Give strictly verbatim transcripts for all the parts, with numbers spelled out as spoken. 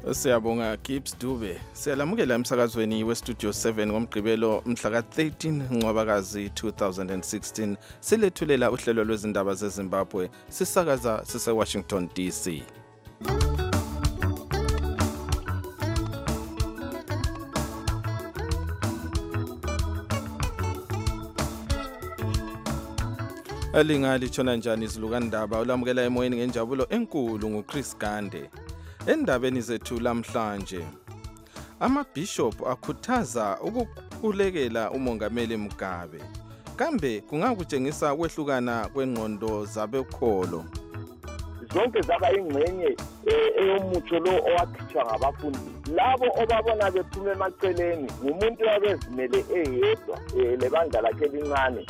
Siyabonga Gibbs Dube. Siyalamukela emsakazweni weStudio seven ngomgqibelo mhla ka thirteen Ncwabakazi two thousand sixteen. Silethulela uhlelo lwezindaba zeZimbabwe. Sisakaza sise Washington D C. Alingali chona njani izilukandaba ulamukela emoyeni ngenjabulo enkulu nguChris Gande. Endabeni zethu lamhlanje, amabishop akhuthaza ukukhulekela umongameli Mugabe. Kambe kungakutshengisa ukwehlukana kwengqondo zabekholo. Zonke zaba ingcenye eyomutho lo owakhishwa ngabafundi. Labo obabona bephume emaceleni ngumuntu wabezimele eyedwa lebandla lakhe elincane.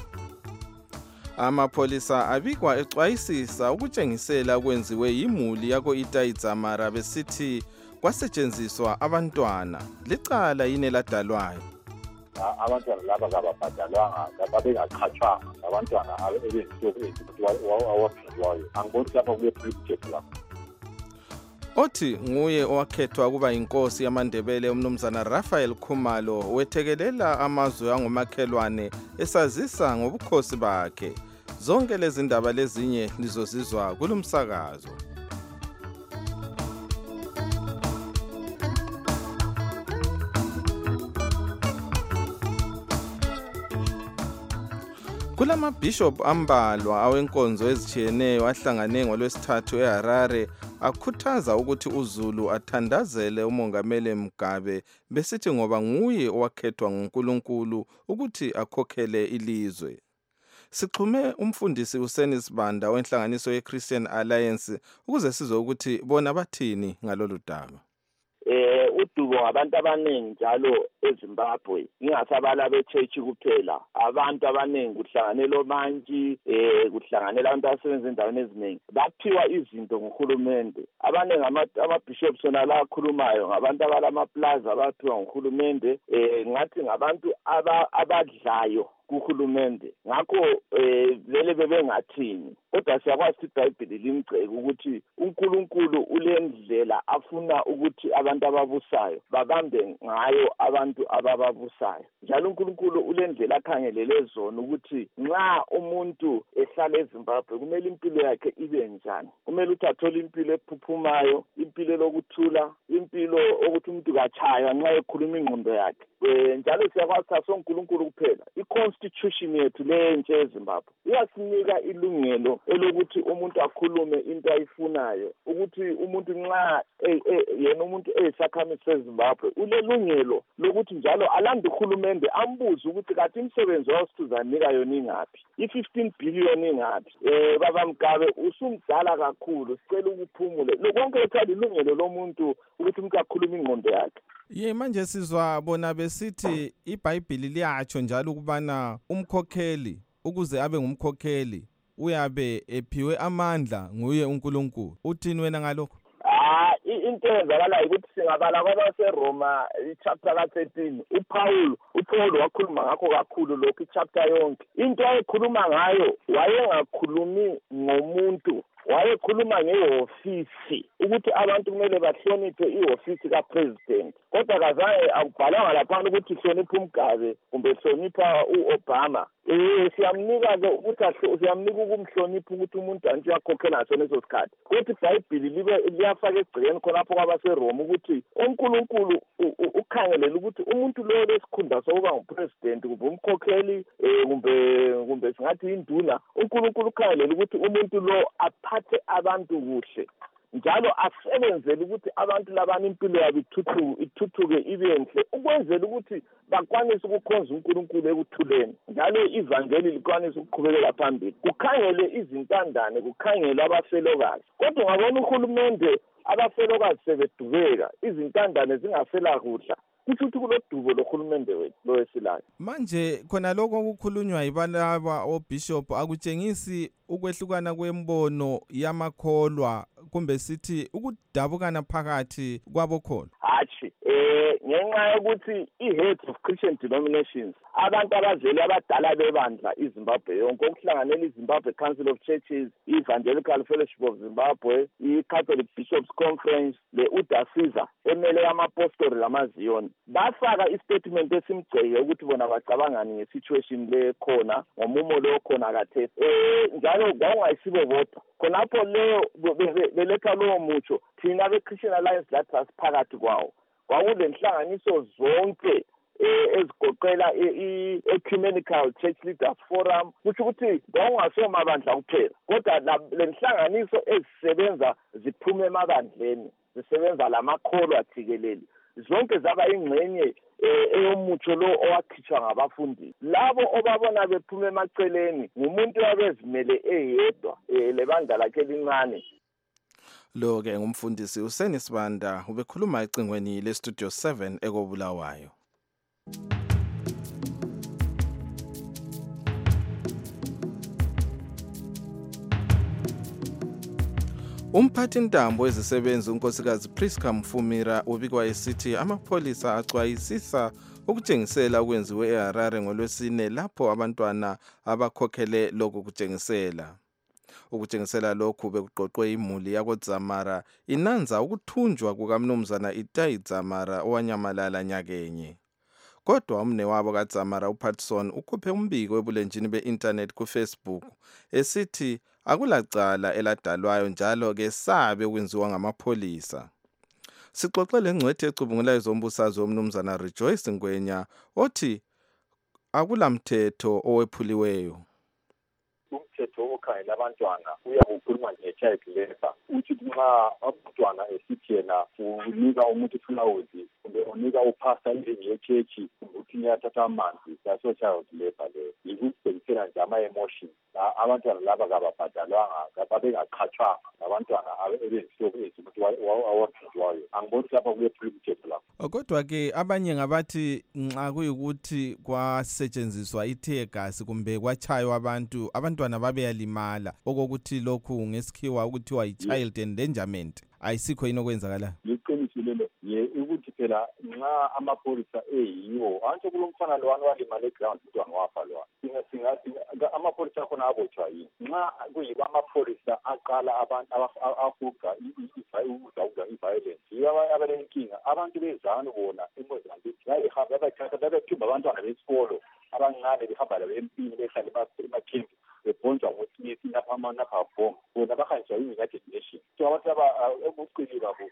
Amapolisa abikwa exwayisisa ukutshengisela kwenziwe yimuli yako Itaidzamara besithi kwasetshenziswa abantwana. Licala yini eladalwayo? Abantwana laba kababhadalwanga, babengaqhatshwanga. Abantwana abezitokweni angiboni lapha kule project lapha. Othi nguye owakhethwa kuba inkosi yamaNdebele umnumzana Raphael Khumalo wethekelela amazwe angomakhelwane esazisa ngobukhosi bakhe. Zonke lezi ndaba lezinye lizozizwa kulumsakazo. Kulama bishop ambalwa awenkonzo ezitshiyeneyo ahlangane ngolwesithathu eHarare akhuthaza ukuthi uZulu athandazele umongameli Mugabe besithi ngoba nguye owakhethwa nguNkulunkulu ukuthi akhokhele ilizwe. Sixhume umfundisi uSeni Sibanda wenhlanganiso yeChristian Alliance ukuze sizwe ukuthi bona bathini ngalolu daba. Eh udubo ngabantu abaningi njalo eZimbabwe ingasabala beChurch kuphela, abantu abaningi kuhlanganela omantshi eh kuhlanganela abantu abasebenza endaweni eziningi baphiwa izinto nguhulumende. Abaningi ama-bishops sona la akhulumayo ngabantu abalama plaza abaphiwa nguhulumende, eh ngathi ngabantu abadlayo kuhulumende. Ngakho eh vele bebengathini, kodwa siyakwazi iBhayibheli limgceke ukuthi uNkulunkulu ulendlela afuna ukuthi abantu ababusayo babambe ngayo abantu abababusayo. Njalo uNkulunkulu ulendlela akhangelele zona ukuthi nxa umuntu ehlala eZimbabwe kumele impilo yakhe ibe njani. Kumele ukuthi athole impilo ephuphumayo, impilo lokuthula, impilo ukuthi umuntu kachaywa nxa ekhuluma ingqondo yakhe. Njalo siyakwazi ukuthi uNkulunkulu kuphela constitution yethu lentshe eZimbabwe iyasinika ilungelo elokuthi umuntu akhulume into ayifunayo, ukuthi umuntu nxa yena umuntu eyisakhamizi seZimbabwe ulelungelo lokuthi njalo alande uhulumende ambuze ukuthi kathi imisebenzi wasithuzanika yona ingaphi, i-fifteen billion ingaphi. Eh baba Mugabe usumdala kakhulu, sicela ukuphumule. Lokonke ethanda ilungelo lomuntu ukuthi umuntu akhulume ingqondo yakhe. Ye manje sizwa bona besithi iBhayibheli liyatsho njalo ukubana umkhokheli ukuze abe ngumkhokheli uyabe ephiwe amandla nguye uNkulunkulu. Uthini wena ngalokho? Ah into ezakala ukuthi singabala kwabaseRoma ichapter ka thirteen uPaul uPaul wakhuluma ngakho kakhulu lokho ichapter yonke. Into ayekhuluma ngayo wayengakhulumi ngomuntu, wayekhuluma ngehofisi ukuthi abantu kumele bahloniphe ihofisi kaPresident. Kodwa kazange akubhalanga lapha ukuthi hlonipha uMgabe kumbe hlonipha uObama. Eh siyamnika ke ukuthi siyamnika ukumhlonipha ukuthi umuntu anti uyakhokhela ngaso leso sikhathi. Kuthi iBhayibheli libe liyafaka egcekeni khonapho kwabaseRoma ukuthi uNkulunkulu ukhangelela ukuthi umuntu lo lesikhundla sokuba ngupresident kumbe umkhokheli kumbe kumbe singathi induna, uNkulunkulu ukhangelela ukuthi umuntu lo aphathe abantu kuhle, njalo asebenzele ukuthi abantu labana impilo yabo ithuthuke ithuthuke ibe enhle, ukwenzela ukuthi bakwanise ukukhonza uNkulunkulu ekuthuleni, njalo ivangeli likwanise ukuqhubekela phambili. Kukhangele izintandane, kukhangele abafelokazi. Kodwa ngabona uhulumende abafelokazi sebedubeka, izintandane zingasela kudla. Kuthi kulodubo lohulumende wethu lowesilayo. Manje khona lokho kukhulunywa yibalaba obishop akutshengisi ukwehlukana kwembono yamakholwa kumbe sithi ukudabukana phakathi kwabokholo? Hatshi eh ngenxa yokuthi i-heads of Christian denominations abantu abazeli abadala bebandla iZimbabwe yonke okuhlanganela iZimbabwe Council of Churches, i-Evangelical Fellowship of Zimbabwe, i-Catholic Bishops Conference, le-U D A S I Z A emele amapostori lamaZion bafaka istatement esimgceke ukuthi bona bacabangani ngesituation le khona ngomumo lo khona khathesi eh njalo kwakungayisibo bodwa khonapho leyo beletha lowo mutsho thina be-Christian Alliance lathi asiphakathi kwawo kwakule nhlanganiso zonke ezigoqela i-Ecumenical Church Leaders Forum kusho ukuthi kwakungasoma amabandla kuphela kodwa le nhlanganiso ezisebenza ziphume emabandleni zisebenza lamakholwa athikeleli zonke zaba ingxenye eyomutsho lo owakhitshwa ngabafundi labo obabona bephuma emaceleni ngumuntu wabezimele eyedwa lebandla lakhe elincane. Lo ke ngumfundisi uSeni Sibanda ubekhuluma ecingweni le Studio seven ekobulawayo. Umphathi intambo wezisebenzi unkosikazi Priska Mfumira ubikwa esithi amapholisa axwayisisa ukutshengisela okwenziwe eHarare ngolwesine lapho abantwana abakhokhele lokhu kutshengisela. Ukutshengisela lokhu bekuqoqwe imuli yakoDzamara inanza ukuthunjwa kukamnumzana Itai Dzamara owanyamalala nyakenye. Kodwa umne wabo kaDzamara uPatson ukhuphe umbiko ebulenjini be-internet kuFacebook esithi akulacala eladalwayo njalo ke sabe ukwenziwa ngamapholisa. Sixoxe lengcwethi ecubungula izombusazwe umnumzana Rejoice Ngwenya othi akulamthetho owephuliweyo. Umthetho okhangela abantwana uyakukhuluma nge-child labor uthi nxa abantwana esithi yena unika umuntu iflawuzi kumbe unika uphasta endlini yechechi kumbe uthi niyathatha amanzi yaso child labor leyo yikutshengisela nje ama-emotion abantwana laba kababhadalwanga babengaqhatshwanga abantwana ebezihlobo ezimuntu awaphinjwayo angiboni ukuthi lapha kuyephula umthetho lapho. Kodwa-ke abanye ngabathi nxa kuyikuthi kwasetshenziswa ithiyegasi kumbe kwatshaywa abantu abantwana babeyalimala okokuthi lokhu ngesikhiwa ukuthiwa yi-child endangerment ayisikho yini okwenzakala? Liqiniso lelo ye ukuthi phela nxa amapholisa eyiwo antsho kulomfana lowani walimala eground umntwana wafa lwana singathi amapholisa akhona abotshwa yini nxa kuyiba amapholisa aqala abantu afuga ukudawuda i-violence yibo abalenkinga abantu bezanu bona eMozambique bayihamba bayithatha babethumba abantwana besikolo abancane behamba labo empini behlala emakhempi bebhonjwa ngokuthi napha bomb bona bahanjiswa yi-United Nations so abantu ebucili babo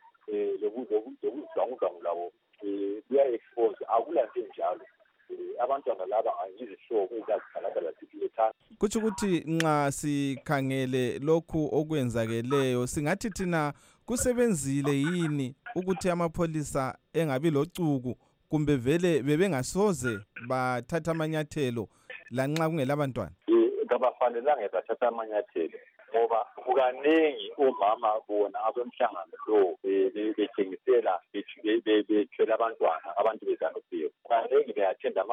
lokuzangu labo kuya-expose akulanto enjalo abantwana laba angizihlobo ezazikhalakala zipilethana. Kutsho ukuthi nxa sikhangele lokhu okwenzakeleyo singathi thina kusebenzile yini ukuthi amapholisa engabi locuku kumbe vele bebengasoze bathatha amanyathelo lanxa kungelabantwana? Kabafanelanga bathatha amanyathelo ngoba kukaningi omama bona abemhlangano lo bethengisela bethwele abantwana abantu bezanuphiwe kaningi beyathenda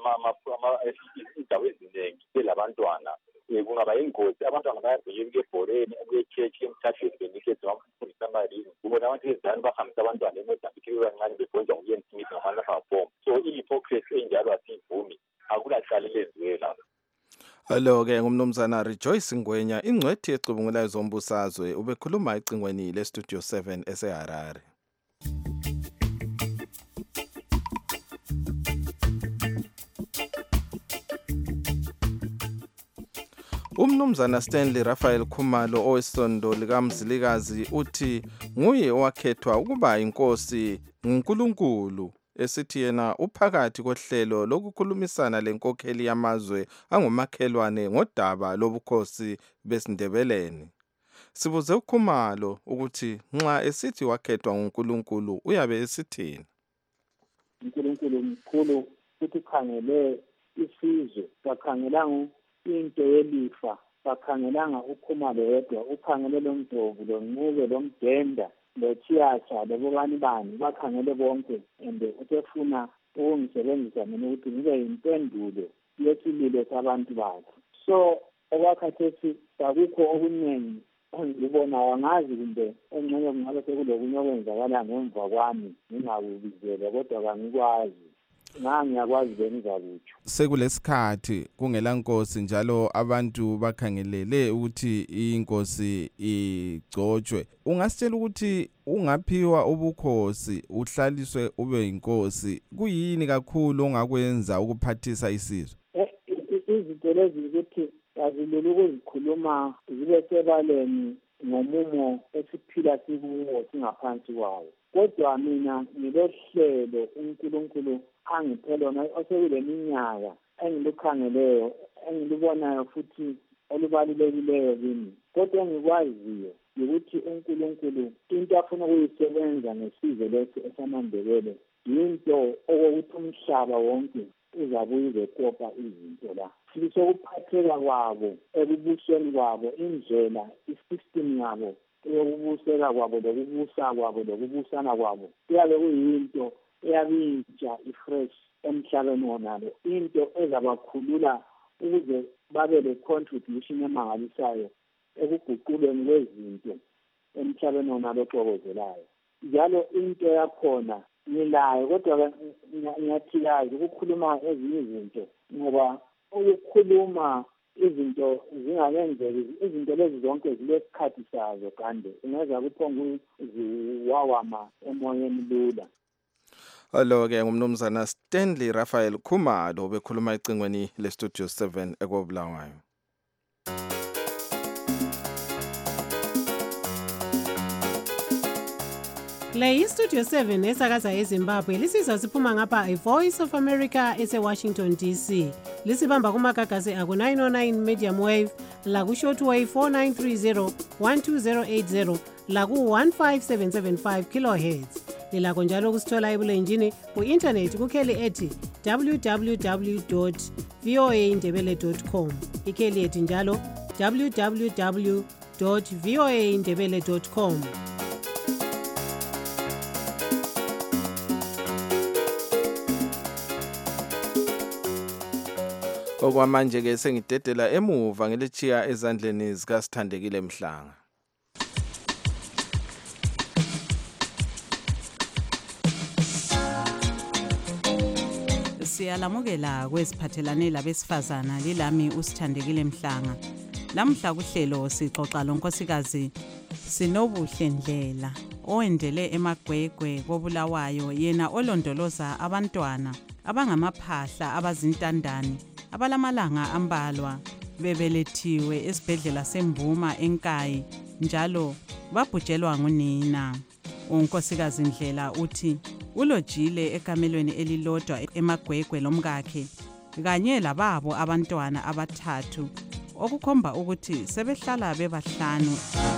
indawo eziningi belabantwana kungaba yingozi abantwana bayabhiyeka ebhoreni kuyechechi emthathweni benikeze amafundisa amalini kubona abantu bezanu bahambisa abantwana eMozambique bebancane bebhonjwa nguyen Smith ngamalapha bomb so i-hypocrisy enjalo asiyivumi akulacala elenziwe lapho. Lo-ke ngumnumzana Rejoice Ngwenya ingcwethi ecubungula izombusazwe ubekhuluma ecingweni le Studio seven eseHarare. Umnumzana Stanley Raphael Khumalo owesondo likaMzilikazi uthi nguye owakhethwa ukuba inkosi nguNkulunkulu esithi yena uphakathi kohlelo lokukhulumisana lenkokheli yamazwe angomakhelwane ngodaba lobukhosi besindebeleni. Sibuze uKhumalo ukuthi nxa esithi wakhethwa nguNkulunkulu uyabe esithini. uNkulunkulu mkhulu futhi khangele isizwe bakhangelanga into yelifa bakhangelanga uKhumalo yedwa ukhangele lomdlovu lonquke lomdenda lochiyacha lobani bani bakhangele bonke and utefuna ukungisebenzisa mina ukuthi ngibe yimpendulo yesililo sabantu bakhe so okwakhathesi akukho okuningi ngibona angazi kumbe engxenye kungabe sekulokunye okwenzakala ngemva kwami ngingakubizele kodwa kangikwazi nga ngiyakwazi bengizakutsho sekulesikhathi kungela nkosi njalo abantu bakhangelele ukuthi inkosi igcotshwe ungasitshela ukuthi ungaphiwa ubukhosi uhlaliswe ube inkosi kuyini kakhulu ongakwenza ukuphathisa isizwe izinto lezi ukuthi azilele ukuzikhuluma zibe sebaleni ngomumo esiphila sikuwo singaphansi kwawo kodwa mina ngilohlelo uNkulunkulu angiphe lona osekule minyaka engilukhangeleyo engilibonayo futhi olubalulekileyo kimi kodwa engikwaziyo ukuthi uNkulunkulu into afuna ukuyisebenza ngesizwe lesi esamandebele yinto okokuthi umhlaba wonke uzabuye uzekopa izinto la sokuphatheka kwabo ekubusweni kwabo indlela isystem yabo yokubuseka kwabo lokubusa kwabo lokubusana kwabo kuyabe kuyinto eyabintsha ifresh emhlabeni wonalo into ezabakhulula ukuze babe le contribution emangalisayo ekuguquleni kwezinto emhlabeni wonalo oxokozelayo njalo into yakhona ngilayo kodwa ngiyathiyazi ukukhuluma ezinye izinto ngoba ukukhuluma izinto zingakenzeki izinto lezi zonke zilesikhathi sazo kanti ungeza kuphonga ziwawama emoyeni lula Alo-ke ngumnumzana Stanley Raphael Khumalo bekhuluma ecingweni lestudio seven ekobulawayo Le iStudio seven esakaza eZimbabwe lisizwa siphuma ngapha iVoice of America ese-Washington D C. Lisibamba kumagagasi aku nine oh nine medium wave, laku shortwave four nine three zero, one two zero eight zero, laku one five seven seven five kilohertz. Lilakho njalo kusithola ebulenjini ku-internet kukheli ethi w w w dot v o a ndebele dot com. Ikheli ethi njalo w w w dot v o a ndebele dot com. Okwamanje ke sengidedela emuva ngelichiya ezandleni zikaSithandekile Mhlanga. Siyalamukela kweziphathelane labesifazana lilami uSithandekile Mhlanga. Lamhla kuhlelo sixoxa lonkosikazi Sinobuhle Ndlela owendele eMagwegwe koBulawayo yena olondoloza abantwana abangamaphahla abazintandane abalamalanga ambalwa bebelethiwe esibhedlela seMbuma eNkayi njalo babhujelwa ngunina. Unkosikazi Ndlela uthi ulojile ekamelweni elilodwa eMagwegwe lomkakhe kanye lababo abantwana abathathu okukhomba ukuthi sebehlala bebahlanu.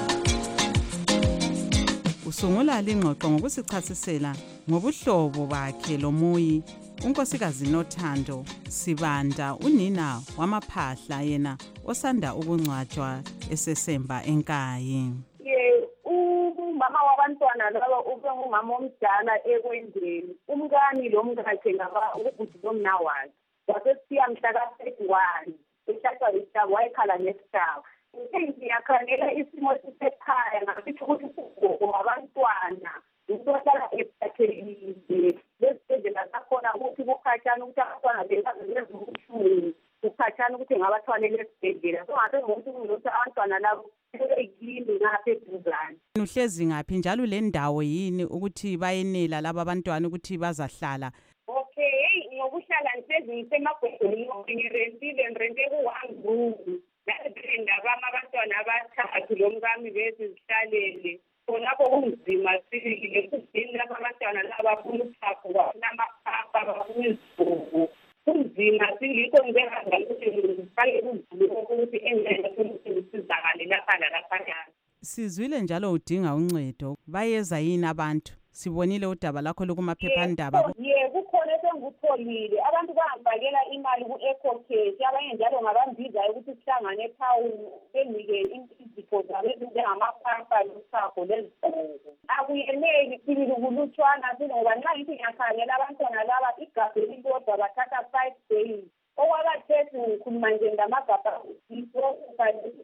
Usungula lingxoxo ngokusichasisela ngobuhlobo bakhe lomuyi unkosikazi Nothando Sibanda unina wamaphahla yena osanda ukungcwatshwa esesemba eNkayi. Umama wabantwana laba ube ngumama omdala ekwendeni umkani lo mkakhe ngaba ubhuti lomna wakhe wasesiya mhla ka thirty-one ehlahla isitaba wayekhala nesitaba ngiyakhangela isimo sisekhaya ngasithi ukuthi ugogo wabantwana uhlala esiphathelile lesibhedlela sakhona ukuthi kukhatshana ukuthi abantwana bebazezubuhlungu kukhatshana ukuthi ngabathwalele esibhedlela so ngase ngokuthi kungokuthi abantwana labo ekini ngapha eduzane. Uhlezi ngaphi njalo le ndawo yini ukuthi bayenela laba abantwana ukuthi bazahlala? Okay, ngokuhlala ngihlezi ngisemagwegweni ngirentile ngirente ku-one room nalenda bama abantwana abathathu lo mkami bese zihlalele khonapho kunzima sibili kudini lapha abantwana laba bafuna uthapho banamaphapha bafuna izigugu kunzima singikho ngibehamba ukuthi ngifake kuzulu ukuthi engeke ukuthi ngisizakale lapha nalaphana. Sizwile njalo udinga uncedo bayeza yini abantu sibonile udaba lakho lokumaphephandaba? Yebo kukhona esengikutholile abantu bangifakela imali ku-EcoCash abanye njalo ngabandizayo ukuthi sihlangane etown benike izipho zabo ezinjengamaphapha nosapho lezigugu. Akuyeneli sibili kulutshwana ngoba nxa ngithi ngiyakhangela abantwana laba igabha elilodwa bathatha five days okwabathethi ngikhuluma nje ngamagabha every time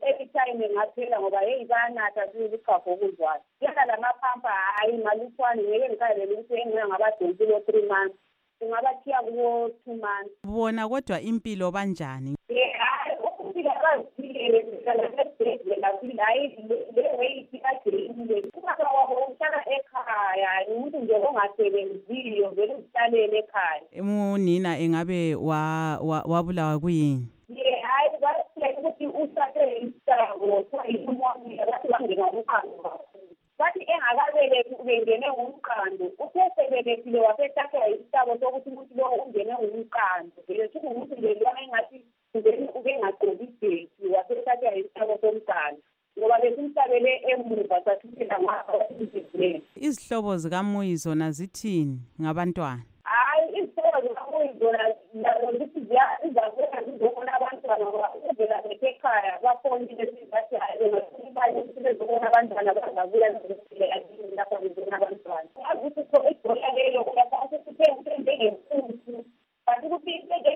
time ngaphela ngoba hey banatha sizikhapho ukuzwayo yena lamaphampa hayi malutshwane ngeke ngikhalele ukuthi engina ngabadonsi lo three months ungabathiya kuwo two months bona kodwa impilo banjani hayi ukufika kaziphilele ngisebenzela hayi le way ikagcine uma kwabo uhlala ekhaya umuntu nje ongasebenziyo vele ushalele ekhaya umunina engabe wabulawa kuyini yeah hayi bathi ukuthi usathe isako kwayimona bathi bangena umqando bathi engakabelethi ubengene ngumqando usesebelethile wasethatha isako sokuthi umuntu lo ungene ngumqando vele ukuthi nje lwana engathi ube ngagqoki ijethi wasethatha isako somqando ngoba besimhlabele emuva sathithela ngakho izihlobo zikaMuyi zona zithini ngabantwana hayi izihlobo zikaMuyi zona ukuthi ziyazakwenza zizobona abantwana ngoba uvela ekhaya bafonile sizathi hayi bezobona abantwana bazabuya lapha bezobona abantwana ukuthi ibhola leyo uyasasithe njengemfuthi kanti ukuthi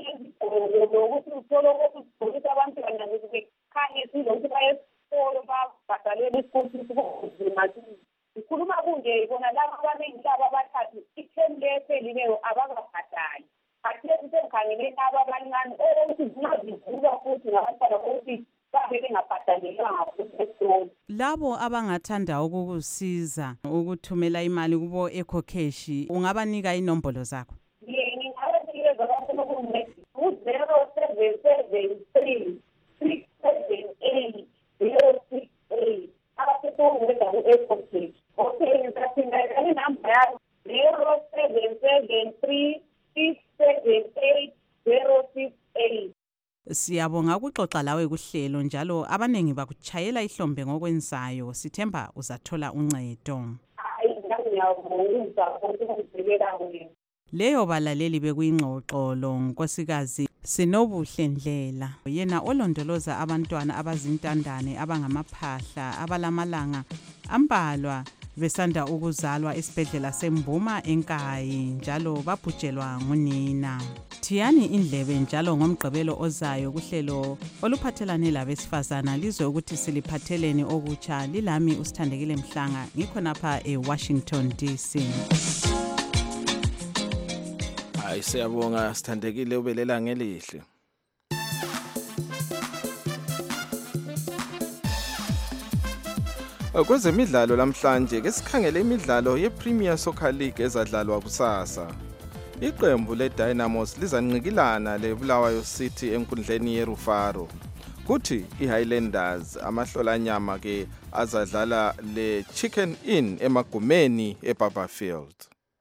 into ukuthi uthole ukuthi abantwana bekhanye silokuthi baye babhadalela isikoti sikunzima sikhuluma kunje bona laba abaningi laba abathathu ithemu leselileyo abakabhadali bathi sengikhangeleni aba abancane ukuthi zingazivuka futhi ngabantwana ukuthi babe bengabhadalelwanga futhi esikolo labo abangathanda ukukusiza ukuthumela imali kubo ecocash ungabanika inombolo zakho ye ngingabanikeza basekunye u-zero seven seven three six seven eight zero six eight abasekungenza ku-ecocash okay ngisaphinda inamba yabo zero seven seven three six seven eight zero six eight Siyabonga ukuxoxa lawe kuhlelo njalo abanengi bakuchayela ihlombe ngokwenzayo sithemba uzathola uncedo. Hayi ngiyabonga ukuzibekela wena. Leyo balaleli bekuyingxoxo lo nkosikazi Sinobuhle Ndlela yena olondoloza abantwana abazintandane abangamaphahla abalamalanga ambalwa besanda ukuzalwa esibhedlela seMbuma eNkayi njalo babhujelwa ngunina. Thiyani indlebe njalo ngomgqibelo ozayo kuhlelo oluphathelane labesifazana lizwe ukuthi siliphatheleni okutsha lilami uSithandekile Mhlanga ngikho napha eWashington D C. Hayi siyabonga Sithandekile ubelela ngelihle. Kwezemidlalo lamhlanje ke sikhangele imidlalo yePremier Soccer League ezadlalwa kusasa. Iqembu leDynamos lizanqikilana leBulawayo City enkundleni yeRufaro. Kuthi iHighlanders amahlolanyama ke azadlala leChicken Inn emagumeni eBarberfield.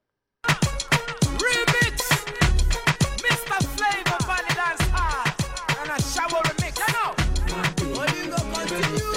Remix Mister Flavor Valley Dance Hall and a shower remix. You know. What you gonna continue?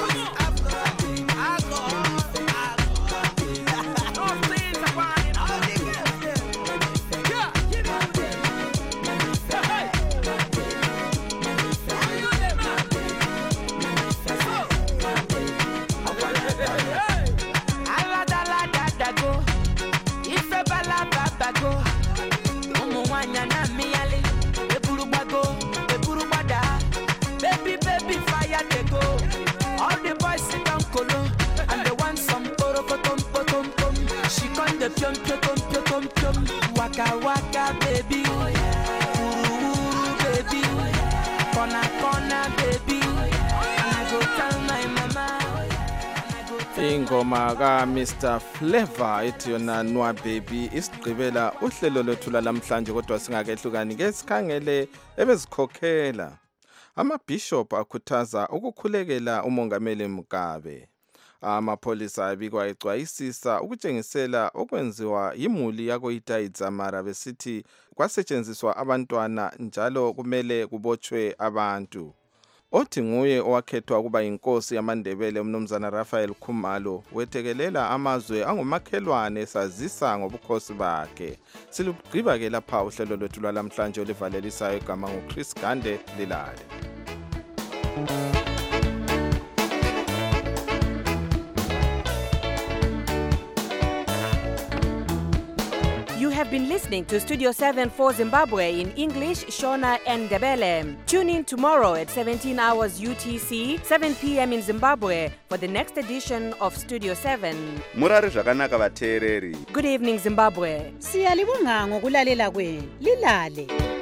Pium pium pium pium waka waka baby oh yeah ooh baby oh yeah corner corner baby oh yeah and I go tell my mama oh yeah and I go tell ingoma ka Mister Flavor ethi yona Nwa Baby isigqibela uhlelo lwethu lamhlanje kodwa singakehlukani ke sikhangele ebezikhokhela amabishop akhuthaza ukukhulekela umongameli Mugabe. Amapolisa abikwa ecwayisisa ukutshengisela okwenziwa yimuli yako Itayidzamara besithi kwasetshenziswa abantwana njalo kumele kubotshwe abantu. Othi nguye owakhethwa kuba inkosi yamaNdebele umnumzana Raphael Khumalo wethekelela amazwe angumakhelwane esazisa ngobukhosi bakhe. Silugqiba ke lapha uhlelo lwethu lwalamhlanje olivalelisayo igama nguChris Gande Lilale. You have been listening to Studio seven for Zimbabwe in English, Shona and Ndebele. Tune in tomorrow at seventeen hours U T C, seven p.m. in Zimbabwe for the next edition of Studio seven. Murari zvakanaka vateereri. Good evening, Zimbabwe. Siyalibonga ngokulalela kwenu. Lilale.